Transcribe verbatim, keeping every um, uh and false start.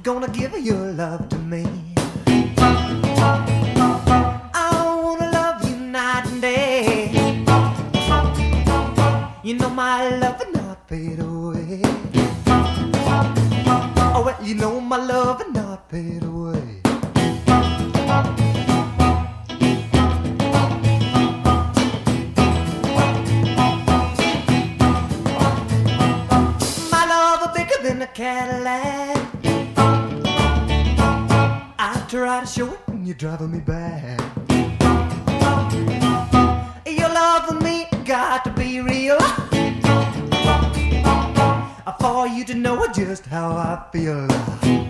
gonna give your love to me. I wanna love you night and day. You know my love will not fade away. Oh, well, you know my love will not fade away. My love is bigger than a Cadillac. I try to show it when you're driving me back. Your love for me got to be real, for you to know just how I feel.